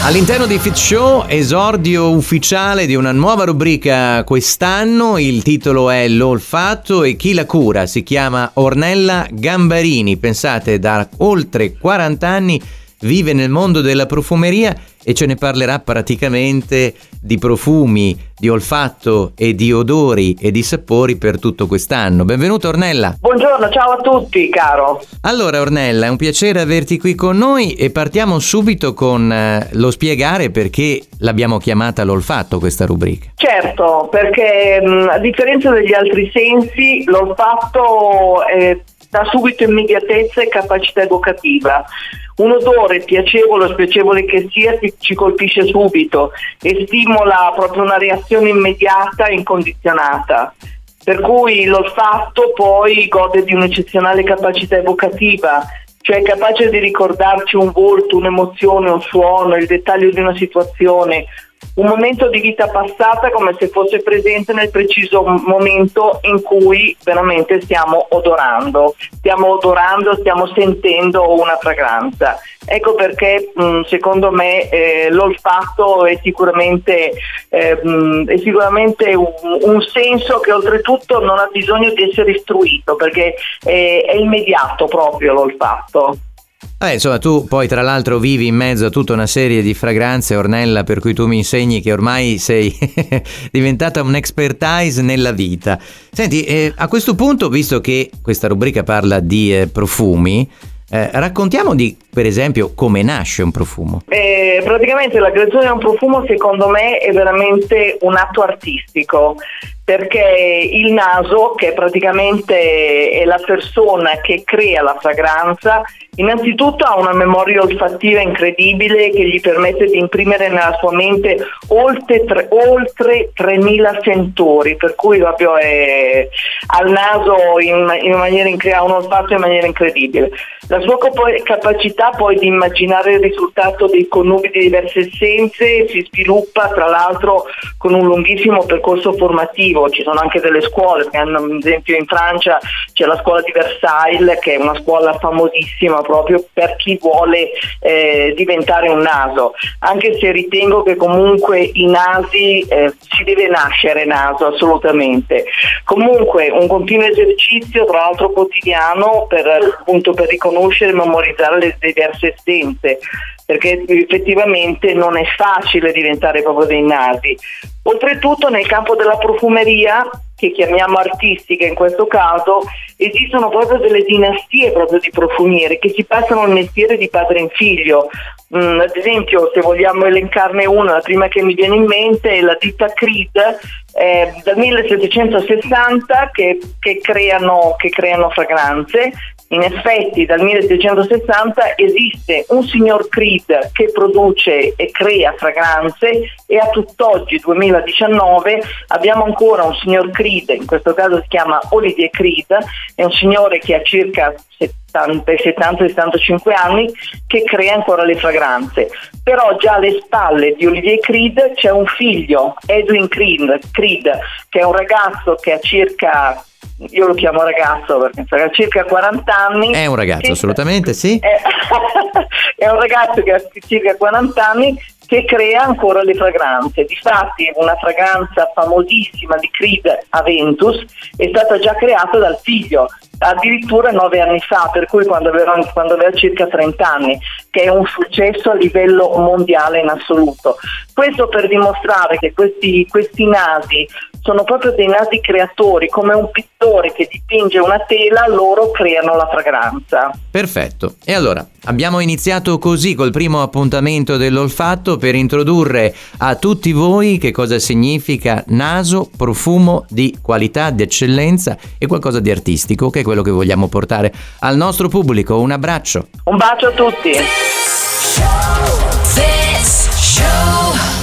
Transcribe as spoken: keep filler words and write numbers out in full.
All'interno di Fit Show, esordio ufficiale di una nuova rubrica quest'anno. Il titolo è L'olfatto e chi la cura. Si chiama Ornella Gambarini. Pensate, da oltre quaranta anni vive nel mondo della profumeria e ce ne parlerà praticamente di profumi, di olfatto e di odori e di sapori per tutto quest'anno. Benvenuta Ornella. Buongiorno, ciao a tutti caro. Allora Ornella, è un piacere averti qui con noi e partiamo subito con eh, lo spiegare perché l'abbiamo chiamata l'olfatto questa rubrica. Certo, perché mh, a differenza degli altri sensi, l'olfatto eh, dà subito immediatezza e capacità evocativa. Un odore piacevole o spiacevole che sia ci colpisce subito e stimola proprio una reazione immediata e incondizionata. Per cui l'olfatto poi gode di un'eccezionale capacità evocativa, cioè è capace di ricordarci un volto, un'emozione, un suono, il dettaglio di una situazione, un momento di vita passata come se fosse presente nel preciso momento in cui veramente stiamo odorando, stiamo odorando, stiamo sentendo una fragranza. Ecco perché mh, secondo me eh, l'olfatto è sicuramente, eh, mh, è sicuramente un, un senso che oltretutto non ha bisogno di essere istruito, perché è, è immediato proprio l'olfatto. Eh, insomma, tu poi tra l'altro vivi in mezzo a tutta una serie di fragranze, Ornella, per cui tu mi insegni che ormai sei diventata un'expertise nella vita. Senti, eh, a questo punto, visto che questa rubrica parla di eh, profumi, eh, raccontiamo di, per esempio, come nasce un profumo. Eh, praticamente la creazione di un profumo secondo me è veramente un atto artistico, perché il naso, che praticamente è la persona che crea la fragranza, innanzitutto ha una memoria olfattiva incredibile che gli permette di imprimere nella sua mente oltre, tre, oltre tremila sentori, per cui proprio è, al naso in, in maniera incre- ha un olfatto in maniera incredibile. La sua cop- capacità poi di immaginare il risultato dei connubi di diverse essenze si sviluppa tra l'altro con un lunghissimo percorso formativo. Ci sono anche delle scuole, che hanno, ad esempio in Francia c'è la scuola di Versailles, che è una scuola famosissima proprio per chi vuole eh, diventare un naso, anche se ritengo che comunque i nasi eh, si deve nascere naso assolutamente. Comunque un continuo esercizio, tra l'altro quotidiano, per appunto per riconoscere e memorizzare le diverse essenze, perché effettivamente non è facile diventare proprio dei nasi. Oltretutto nel campo della profumeria, che chiamiamo artistica in questo caso, esistono proprio delle dinastie proprio di profumieri che si passano il mestiere di padre in figlio. Mm, ad esempio, se vogliamo elencarne una, la prima che mi viene in mente è la ditta Creed, eh, dal millesettecentosessanta che, che, creano, che creano fragranze. In effetti dal millesettecentosessanta esiste un signor Creed che produce e crea fragranze e a tutt'oggi, duemiladiciannove, abbiamo ancora un signor Creed, in questo caso si chiama Olivier Creed, è un signore che ha circa settanta settantacinque anni che crea ancora le fragranze. Però già alle spalle di Olivier Creed c'è un figlio, Edwin Creed, Creed che è un ragazzo che ha circa, io lo chiamo ragazzo perché ha circa quaranta anni. È un ragazzo, che, assolutamente, sì. È, è un ragazzo che ha circa quaranta anni che crea ancora le fragranze. Difatti una fragranza famosissima di Creed, Aventus, è stata già creata dal figlio, addirittura nove anni fa, per cui quando aveva, quando aveva circa trenta anni, che è un successo a livello mondiale in assoluto. Questo per dimostrare che questi, questi nasi sono proprio dei nasi creatori, come un pittore che dipinge una tela, loro creano la fragranza. Perfetto. E allora, abbiamo iniziato così col primo appuntamento dell'olfatto per introdurre a tutti voi che cosa significa naso, profumo di qualità, di eccellenza e qualcosa di artistico, che è quello che vogliamo portare al nostro pubblico. Un abbraccio. Un bacio a tutti. This show.